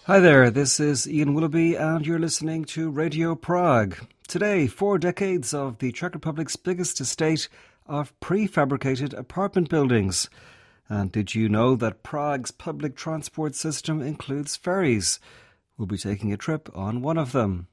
Hi there, this is Ian Willoughby and you're listening to Radio Prague. Today, 4 decades of the Czech Republic's biggest estate of prefabricated apartment buildings. And did you know that Prague's public transport system includes ferries? We'll be taking a trip on one of them.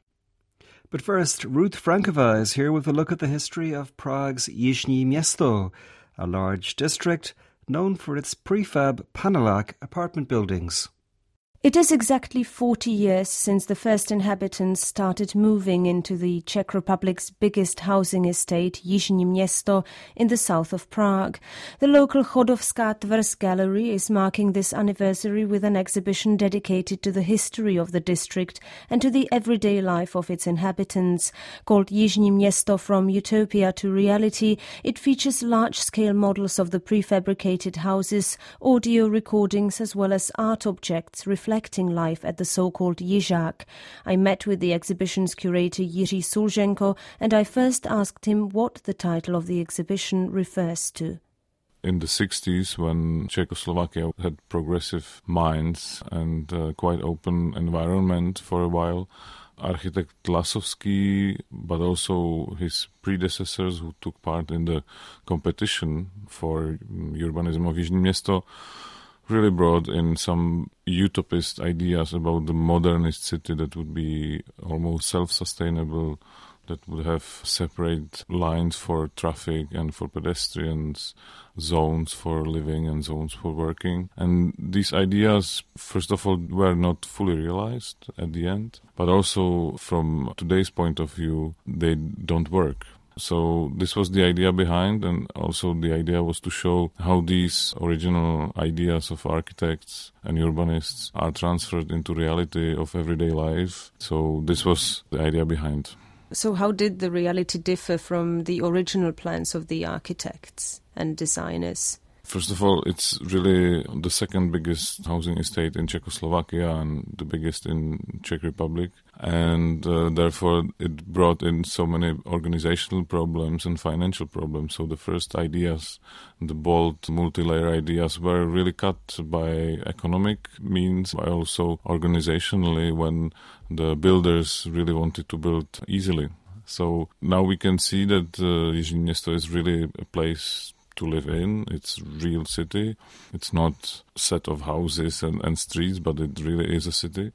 But first, Ruth Frankova is here with a look at the history of Prague's Jižní Město, a large district known for its prefab Panelák apartment buildings. It is exactly 40 years since the first inhabitants started moving into the Czech Republic's biggest housing estate, Jižní Město, in the south of Prague. The local Chodovská tvrz gallery is marking this anniversary with an exhibition dedicated to the history of the district and to the everyday life of its inhabitants. Called Jižní Město From Utopia to Reality, it features large-scale models of the prefabricated houses, audio recordings as well as art objects reflecting life at the so-called Jižák. I met with the exhibition's curator Jiří Sulženko and I first asked him what the title of the exhibition refers to. In the 60s, when Czechoslovakia had progressive minds and quite open environment for a while, architect Lasovský, but also his predecessors who took part in the competition for urbanism of Jižní Město, really brought in some utopist ideas about the modernist city that would be almost self-sustainable, that would have separate lines for traffic and for pedestrians, zones for living and zones for working. And these ideas, first of all, were not fully realized at the end, but also from today's point of view, they don't work. So this was the idea behind, and also the idea was to show how these original ideas of architects and urbanists are transferred into reality of everyday life. So this was the idea behind. So how did the reality differ from the original plans of the architects and designers? First of all, it's really the second biggest housing estate in Czechoslovakia and the biggest in Czech Republic. And therefore, it brought in so many organizational problems and financial problems. So the first ideas, the bold multi-layer ideas, were really cut by economic means, by also organizationally when the builders really wanted to build easily. So now we can see that Jižní Město is really a place to live in. It's a real city. It's not a set of houses and streets, but it really is a city.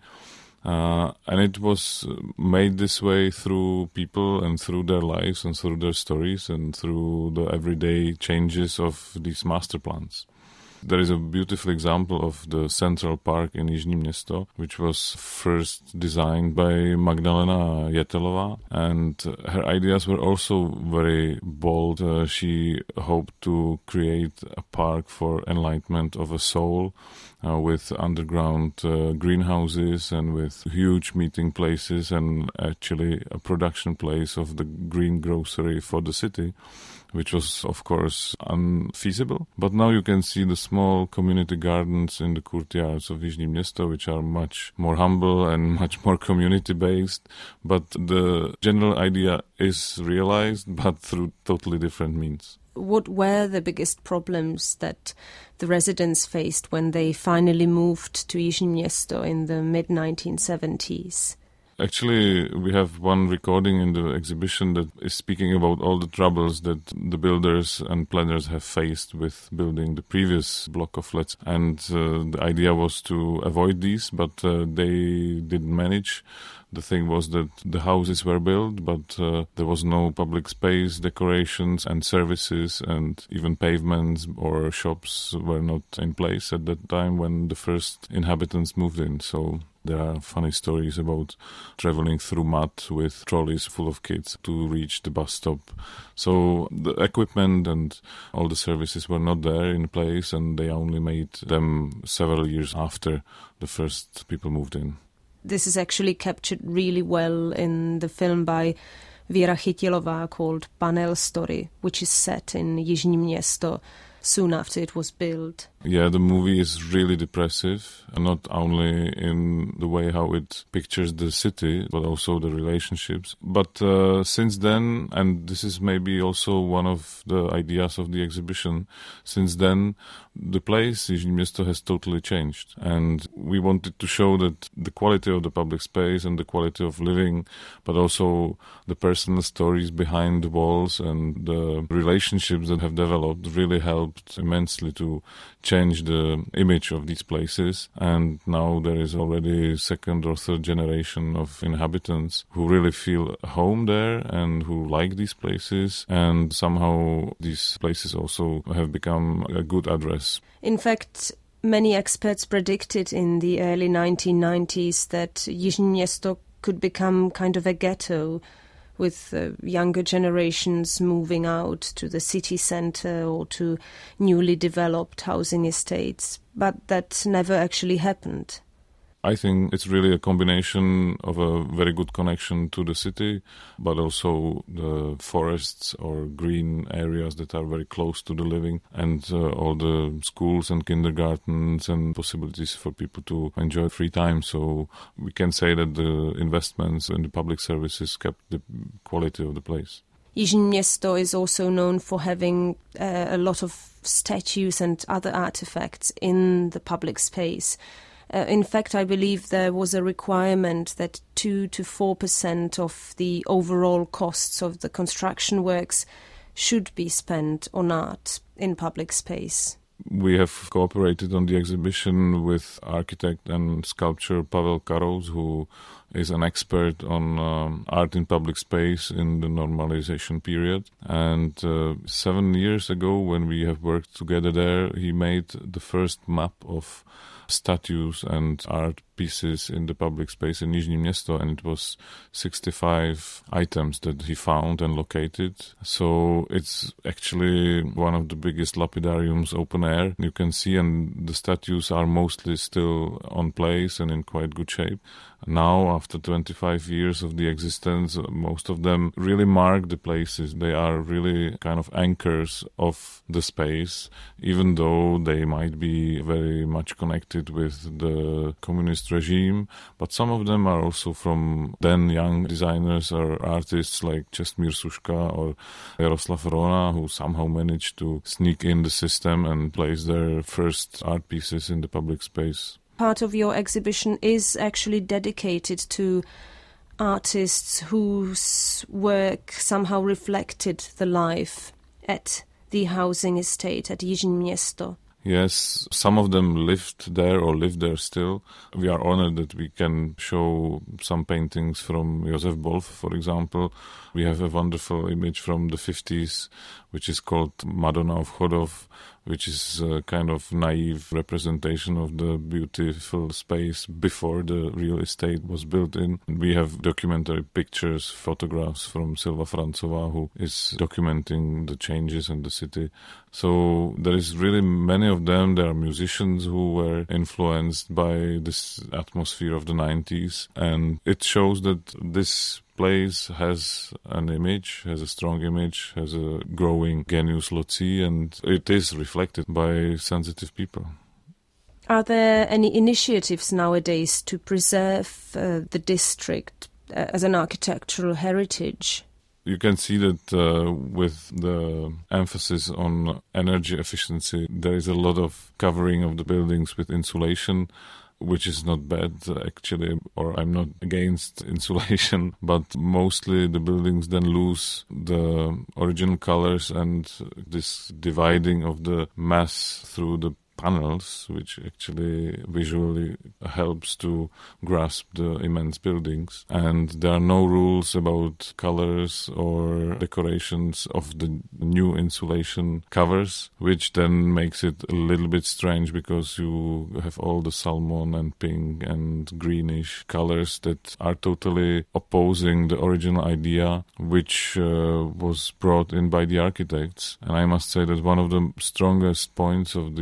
And it was made this way through people and through their lives and through their stories and through the everyday changes of these master plans. There is a beautiful example of the Central Park in Jižní Město, which was first designed by Magdalena Jetelová, and her ideas were also very bold. She hoped to create a park for enlightenment of a soul, with underground greenhouses and with huge meeting places and actually a production place of the green grocery for the city, which was, of course, unfeasible. But now you can see the small community gardens in the courtyards of Jižní Město, which are much more humble and much more community-based. But the general idea is realized, but through totally different means. What were the biggest problems that the residents faced when they finally moved to Jižní Město in the mid-1970s? Actually, we have one recording in the exhibition that is speaking about all the troubles that the builders and planners have faced with building the previous block of flats. And the idea was to avoid these, but they didn't manage. The thing was that the houses were built, but there was no public space, decorations and services, and even pavements or shops were not in place at that time when the first inhabitants moved in. So there are funny stories about traveling through mud with trolleys full of kids to reach the bus stop. So the equipment and all the services were not there in place, and they only made them several years after the first people moved in. This is actually captured really well in the film by Věra Chytilová called Panel Story, which is set in Jižní Město soon after it was built. Yeah, the movie is really depressive, not only in the way how it pictures the city, but also the relationships. But since then, and this is maybe also one of the ideas of the exhibition, since then the place, Jižní Město, has totally changed. And we wanted to show that the quality of the public space and the quality of living, but also the personal stories behind the walls and the relationships that have developed really helped immensely to change the image of these places. And now there is already second or third generation of inhabitants who really feel home there and who like these places. And somehow these places also have become a good address. In fact, many experts predicted in the early 1990s that Jižní Město could become kind of a ghetto, with younger generations moving out to the city centre or to newly developed housing estates. But that never actually happened. I think it's really a combination of a very good connection to the city, but also the forests or green areas that are very close to the living, and all the schools and kindergartens and possibilities for people to enjoy free time. So we can say that the investments in the public services kept the quality of the place. Jižní Město is also known for having a lot of statues and other artifacts in the public space. In fact, I believe there was a requirement that 2 to 4% of the overall costs of the construction works should be spent on art in public space. We have cooperated on the exhibition with architect and sculptor Pavel Karous, who is an expert on art in public space in the normalization period. And 7 years ago, when we have worked together there, he made the first map of statues and art pieces in the public space in Jižní Město, and it was 65 items that he found and located. So it's actually one of the biggest lapidariums open air you can see, and the statues are mostly still on place and in quite good shape. Now, after 25 years of the existence, most of them really mark the places. They are really kind of anchors of the space, even though they might be very much connected with the communist regime. But some of them are also from then young designers or artists like Čestmír Suška or Jaroslav Rona, who somehow managed to sneak in the system and place their first art pieces in the public space. Part of your exhibition is actually dedicated to artists whose work somehow reflected the life at the housing estate at Jižní Město. Yes, some of them lived there or live there still. We are honored that we can show some paintings from Josef Bolf, for example. We have a wonderful image from the 50s, which is called Madonna of Chodov, which is a kind of naive representation of the beautiful space before the real estate was built in. We have documentary pictures, photographs from Silva Francová, who is documenting the changes in the city. So there is really many of them. There are musicians who were influenced by this atmosphere of the 90s, and it shows that this place has an image, has a strong image, has a growing genius loci, and it is reflected by sensitive people. Are there any initiatives nowadays to preserve the district as an architectural heritage? You can see that with the emphasis on energy efficiency, there is a lot of covering of the buildings with insulation, which is not bad, actually, or I'm not against insulation, but mostly the buildings then lose the original colors, and this dividing of the mass through the panels, which actually visually helps to grasp the immense buildings. And there are no rules about colors or decorations of the new insulation covers, which then makes it a little bit strange because you have all the salmon and pink and greenish colors that are totally opposing the original idea, which was brought in by the architects. And I must say that one of the strongest points of the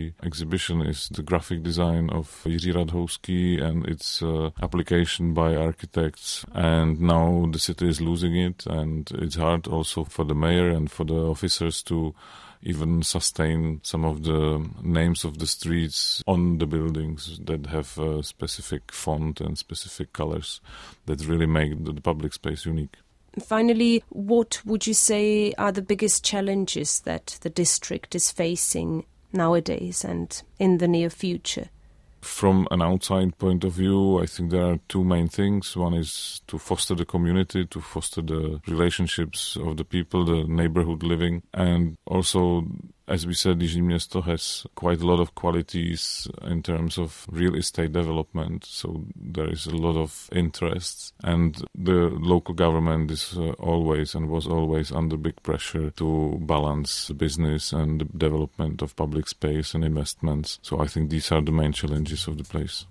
the exhibition is the graphic design of Jiří Radhouský and its application by architects. And now the city is losing it, and it's hard also for the mayor and for the officers to even sustain some of the names of the streets on the buildings that have a specific font and specific colors that really make the public space unique. Finally, what would you say are the biggest challenges that the district is facing nowadays and in the near future? From an outside point of view, I think there are two main things. One is to foster the community, to foster the relationships of the people, the neighborhood living. And also, as we said, Jižní Město has quite a lot of qualities in terms of real estate development. So there is a lot of interest. And the local government is always and was always under big pressure to balance the business and the development of public space and investments. So I think these are the main challenges of the place.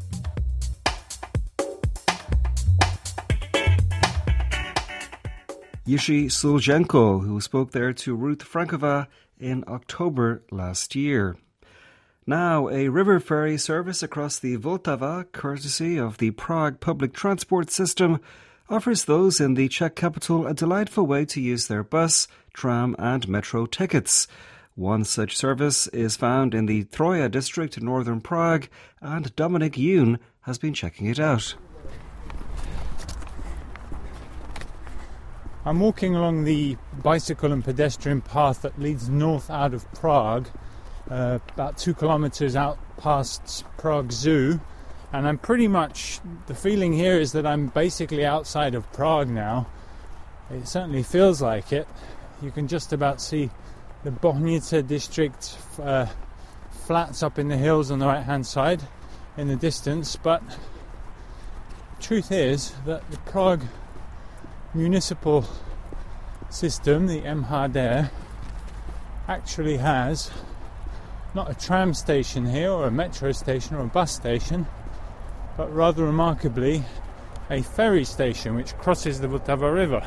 Jiří Suljenko, who spoke there to Ruth Frankova in October last year. Now, a river ferry service across the Vltava, courtesy of the Prague public transport system, offers those in the Czech capital a delightful way to use their bus, tram and metro tickets. One such service is found in the Troja district in northern Prague, and Dominic Yoon has been checking it out. I'm walking along the bicycle and pedestrian path that leads north out of Prague, about 2 kilometers out past Prague Zoo, and I'm pretty much, the feeling here is that I'm basically outside of Prague now. It certainly feels like it. You can just about see the Bohnice district flats up in the hills on the right hand side in the distance, but the truth is that the Prague municipal system, the MHD, actually has not a tram station here or a metro station or a bus station, but rather remarkably a ferry station which crosses the Vltava river.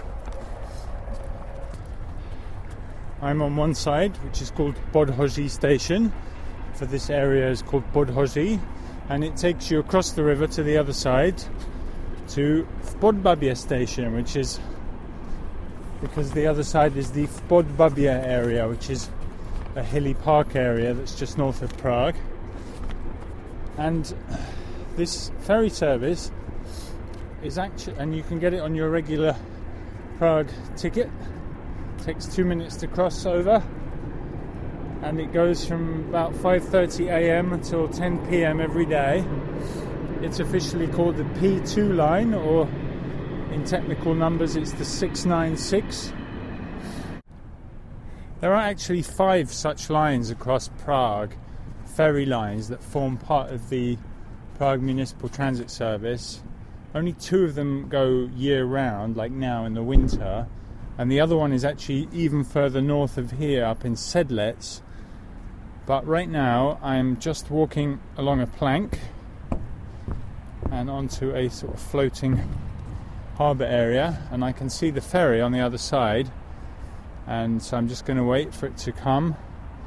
I'm on one side, which is called Podhoří station. For this area is called Podhoří, and it takes you across the river to the other side to Podbabie station, which is because the other side is the Podbabie area, which is a hilly park area that's just north of Prague. And this ferry service is actually, and you can get it on your regular Prague ticket. It takes 2 minutes to cross over, and it goes from about 5:30 a.m. until 10 p.m. every day. It's officially called the P2 line, or in technical numbers it's the 696. There are actually 5 such lines across Prague, ferry lines that form part of the Prague Municipal Transit Service. Only 2 of them go year-round, like now in the winter, and the other one is actually even further north of here, up in Sedlec. But right now I'm just walking along a plank and onto a sort of floating harbour area, and I can see the ferry on the other side, and so I'm just going to wait for it to come.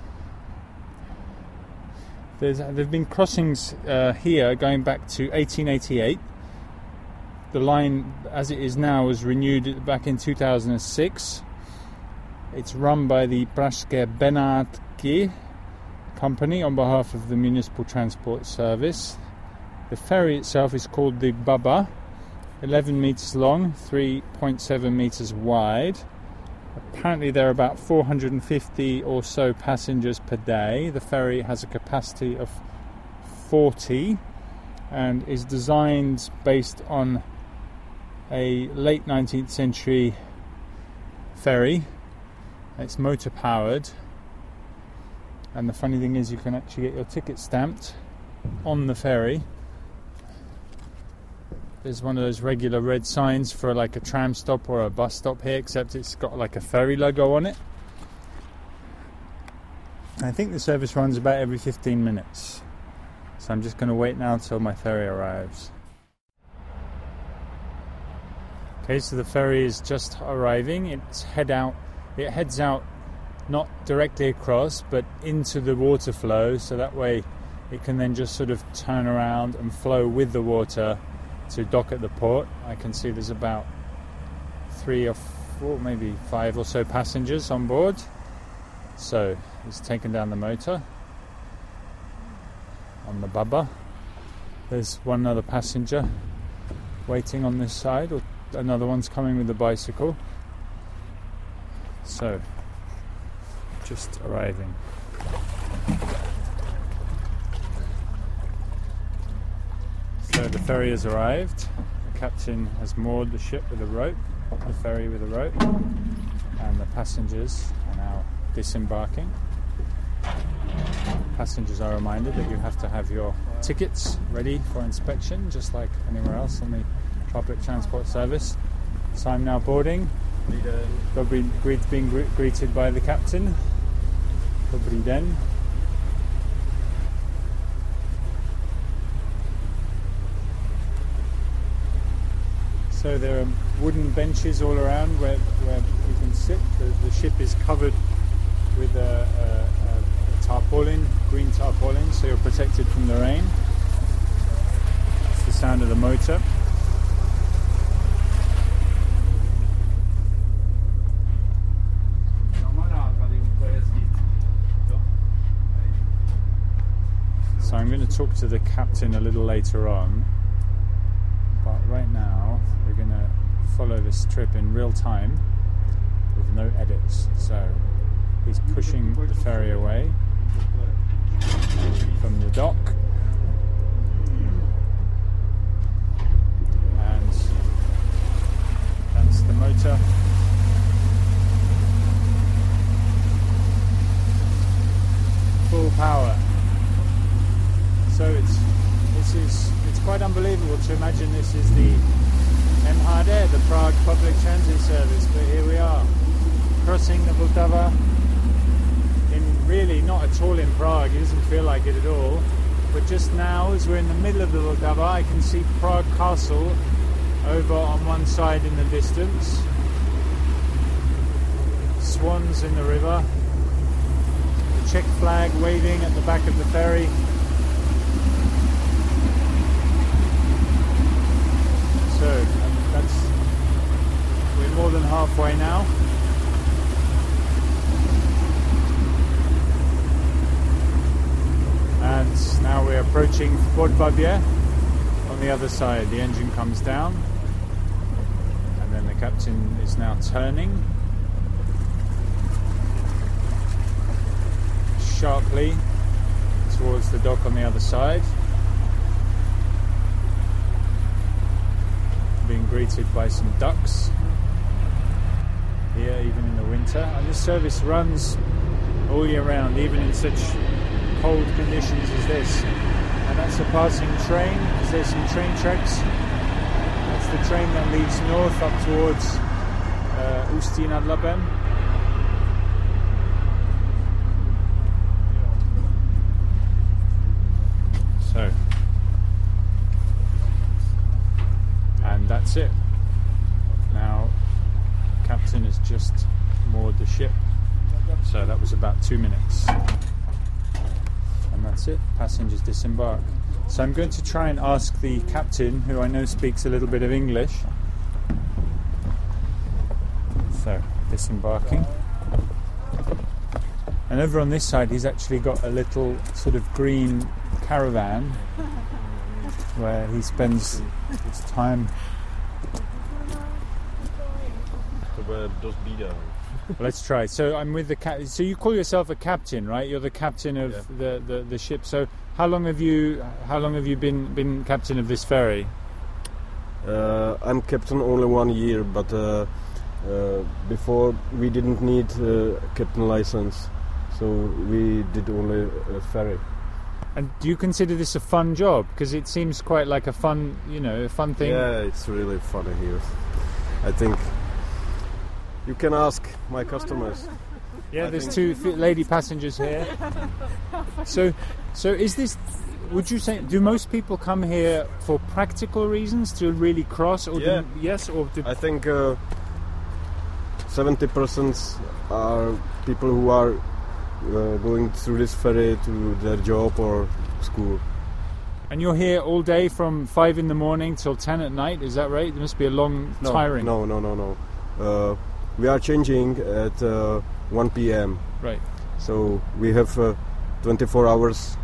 There've been crossings here going back to 1888. The line as it is now was renewed back in 2006. It's run by the Pražské Benátky company on behalf of the Municipal Transport Service. The ferry itself is called the Baba, 11 metres long, 3.7 metres wide. Apparently there are about 450 or so passengers per day. The ferry has a capacity of 40 and is designed based on a late 19th century ferry. It's motor powered, and the funny thing is you can actually get your ticket stamped on the ferry. There's one of those regular red signs for like a tram stop or a bus stop here, except it's got like a ferry logo on it. I think the service runs about every 15 minutes. So I'm just going to wait now until my ferry arrives. Okay, so the ferry is just arriving. It heads out not directly across, but into the water flow, so that way it can then just sort of turn around and flow with the water to dock at the port. I can see there's about 3 or 4, maybe 5 or so passengers on board. So he's taken down the motor on the Baba. There's one other passenger waiting on this side, or another one's coming with the bicycle. So, just arriving. So the ferry has arrived. The captain has moored the ship with a rope, the ferry with a rope, and the passengers are now disembarking. Passengers are reminded that you have to have your tickets ready for inspection, just like anywhere else on the public transport service. So I'm now boarding. Being greeted by the captain. Dobrý den. So there are wooden benches all around where you can sit. The ship is covered with a tarpaulin, green tarpaulin, so you're protected from the rain. That's the sound of the motor. So I'm going to talk to the captain a little later on, but right now we're going to follow this trip in real time with no edits. So he's pushing the ferry away from the dock, and that's the motor. Full power. So it's quite unbelievable to imagine this is the MHD, the Prague Public Transit Service, but here we are, crossing the Vltava, in really not at all in Prague. It doesn't feel like it at all, but just now as we're in the middle of the Vltava, I can see Prague Castle over on one side in the distance, swans in the river, the Czech flag waving at the back of the ferry. So we're more than halfway now. And now we're approaching Podbabier on the other side. The engine comes down, and then the captain is now turning sharply towards the dock on the other side, being greeted by some ducks here even in the winter. And this service runs all year round, even in such cold conditions as this. And that's a passing train, because there's some train tracks. That's the train that leads north up towards Ústí nad Labem. So, and that's it. Now, captain has just moored the ship, so that was about 2 minutes. And that's it, passengers disembark. So I'm going to try and ask the captain, who I know speaks a little bit of English. So, disembarking. And over on this side he's actually got a little sort of green caravan where he spends his time. Well, let's try. So I'm with the so you call yourself a captain, right? You're the captain of the ship. So how long have you been captain of this ferry? I'm captain only 1 year, but before we didn't need captain license, so we did only a ferry. And do you consider this a fun job? Because it seems quite like a fun thing. Yeah, it's really funny here. I think you can ask my customers. Yeah, there's two lady passengers here. So is this? Would you say? Do most people come here for practical reasons to really cross? Or yeah. Yes, or I think 70% are people who are going through this ferry to their job or school. And you're here all day from 5 in the morning till 10 at night, is that right? It must be a long, tiring... No. We are changing at 1 p.m. Right. So we have 24 hours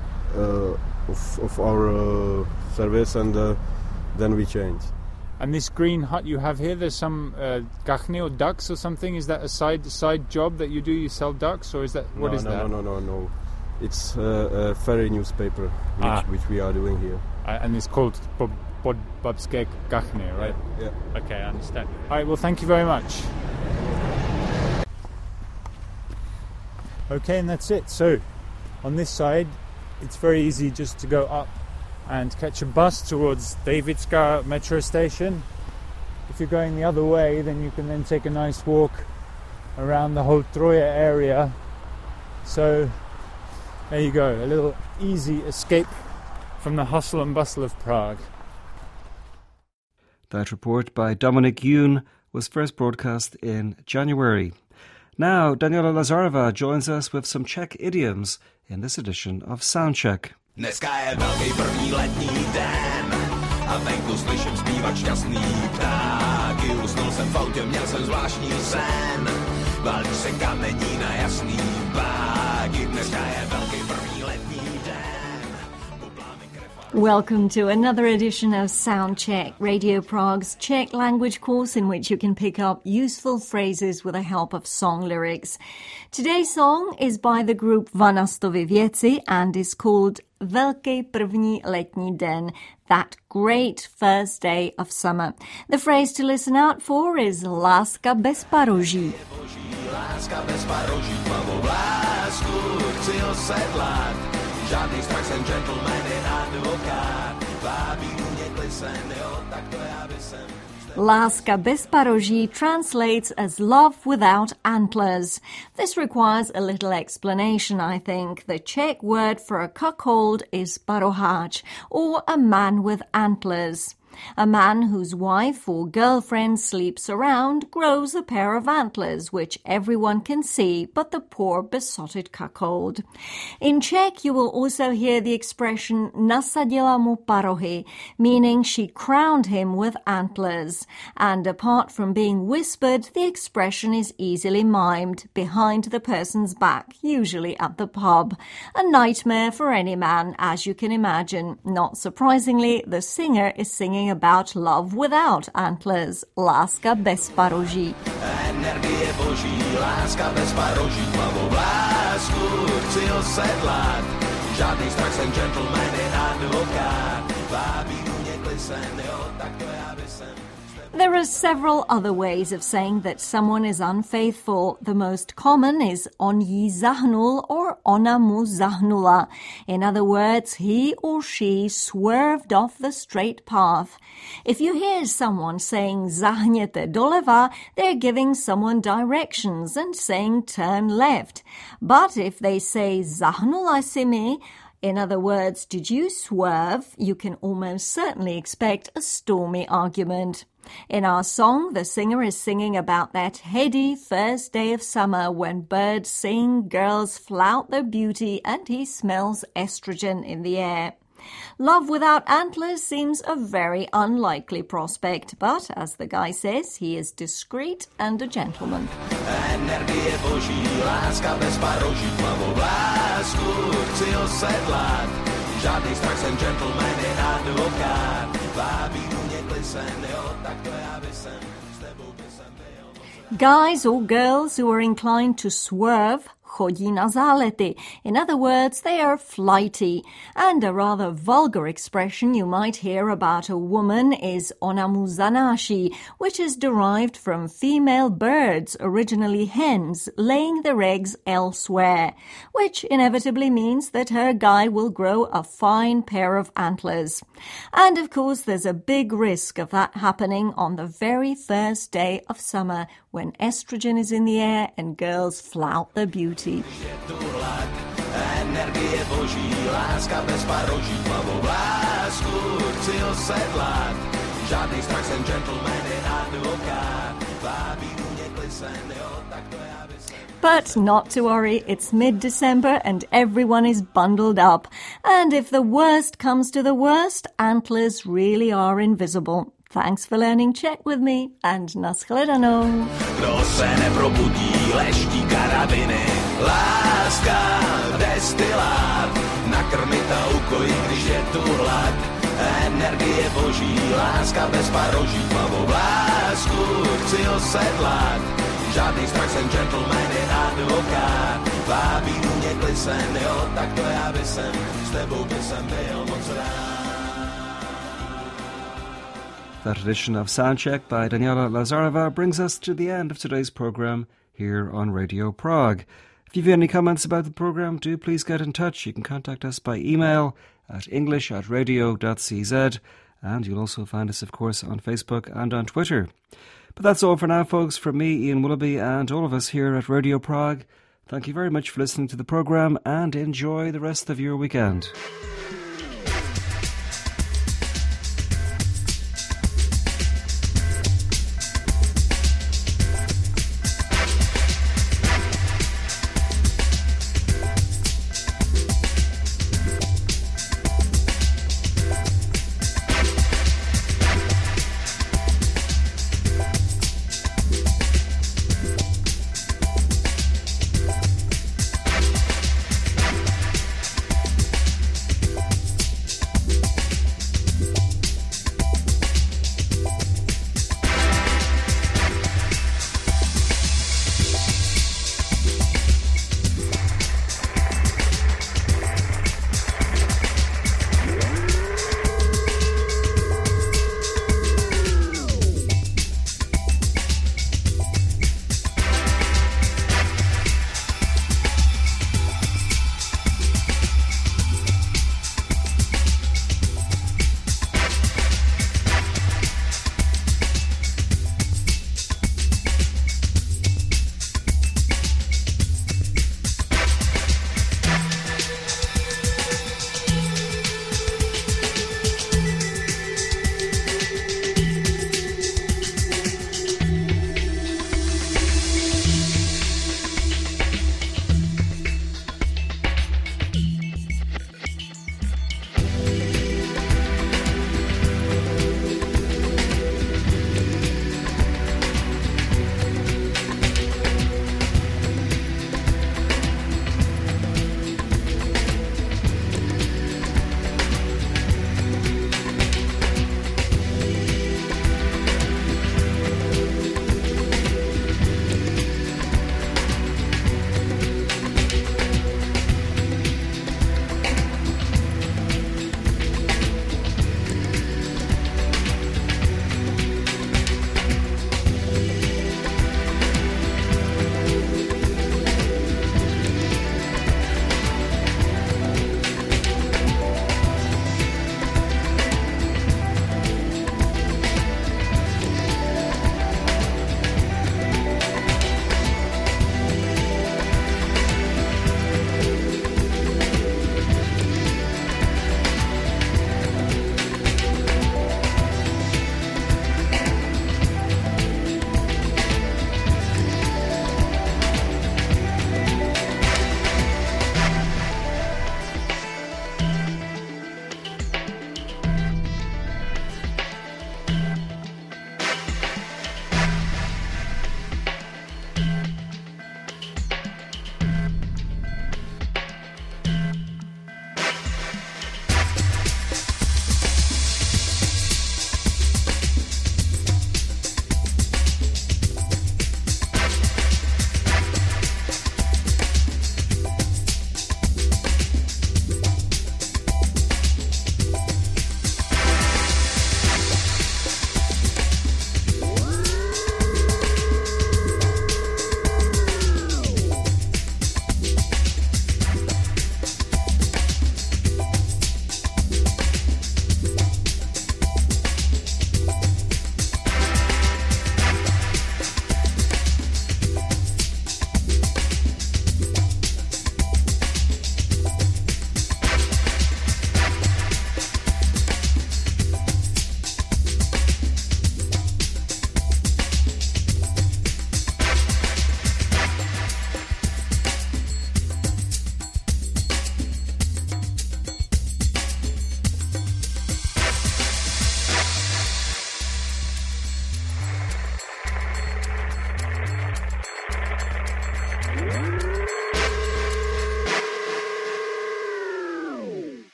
of our service, and then we change. And this green hut you have here, there's some gachni or ducks or something. Is that a side job that you do? You sell ducks, or is that what is that? No. It's a ferry newspaper which we are doing here. And it's called Babske Gachni, right? Yeah. Okay, I understand. All right, well, thank you very much. Okay, and that's it. So, on this side, it's very easy just to go up and catch a bus towards Davidska metro station. If you're going the other way, then you can then take a nice walk around the whole Troje area. So there you go, a little easy escape from the hustle and bustle of Prague. That report by Dominic Yoon was first broadcast in January. Now, Daniela Lazarova joins us with some Czech idioms in this edition of Soundcheck. Dneska je velký první letní den a venku slyším zpívat šťastný ptáky. Usnul jsem v autě, měl jsem zvláštní sen, valí se kamení na jasný báky. Dneska je velký první letní den. Welcome to another edition of Soundcheck, Radio Prague's Czech language course in which you can pick up useful phrases with the help of song lyrics. Today's song is by the group Vanastovi Věci and is called Velký první letní den, that great first day of summer. The phrase to listen out for is Láska bez paroží. Láska bez paroží, tmavou lásku chci osedlat. Žádný strach, jsem gentleman i advokát. Vábí mě klisen, jo, tak to já by jsem... Láska bez paroží translates as love without antlers. This requires a little explanation, I think. The Czech word for a cuckold is paroháč, or a man with antlers. A man whose wife or girlfriend sleeps around grows a pair of antlers, which everyone can see but the poor besotted cuckold. In Czech, you will also hear the expression nasadila mu parohy, meaning she crowned him with antlers. And apart from being whispered, the expression is easily mimed behind the person's back, usually at the pub. A nightmare for any man, as you can imagine. Not surprisingly, the singer is singing about love without antlers. Láska bez paroží. Energie boží, láska bez paroží, tmavou lásku chci osedlat. Žádný strach, jsem gentleman i advokát. Vábí mě klisen, jo, tak to já by jsem... There are several other ways of saying that someone is unfaithful. The most common is on jí zahnul or ona mu zahnula. In other words, he or she swerved off the straight path. If you hear someone saying zahněte doleva, they're giving someone directions and saying turn left. But if they say zahnula si mi, in other words, did you swerve, you can almost certainly expect a stormy argument. In our song, the singer is singing about that heady first day of summer when birds sing, girls flout their beauty, and he smells estrogen in the air. Love without antlers seems a very unlikely prospect, but as the guy says, he is discreet and a gentleman. Energie boží, láska bez paroží, tmavou lásku chci osedlat. Žádný strach, jsem gentleman i advokát. Vábí mě klisen, jo, tak to já by jsem s tebou by jsem byl. Guys or girls who are inclined to swerve chodí na zálety. In other words, they are flighty. And a rather vulgar expression you might hear about a woman is ona mu zanáší, which is derived from female birds, originally hens, laying their eggs elsewhere, which inevitably means that her guy will grow a fine pair of antlers. And of course, there's a big risk of that happening on the very first day of summer when estrogen is in the air and girls flout their beauty. Energie boží, láska bez paroží, tmavou lásku chci osedlat. Žádný strach, jsem gentleman i advokát. Vábí mě klisen. But not to worry, it's mid-December and everyone is bundled up. And if the worst comes to the worst, antlers really are invisible. Thanks for learning Czech with me, and nashledanou. Kdo se neprobudí, leští karabiny, láska, destilát, nakrmit a ukojit, když je tu hlad. Energie boží, láska bez paroží, plavou lásku chci osedlat. Žádný strach, jsem gentleman i advokát, vábí mě klisen, jo, tak to já by jsem, s tebou by jsem byl moc rád. That edition of Soundcheck by Daniela Lazarova brings us to the end of today's programme here on Radio Prague. If you've any comments about the programme, do please get in touch. You can contact us by email at english@radio.cz, and you'll also find us, of course, on Facebook and on Twitter. But that's all for now, folks. From me, Ian Willoughby, and all of us here at Radio Prague, thank you very much for listening to the programme, and enjoy the rest of your weekend.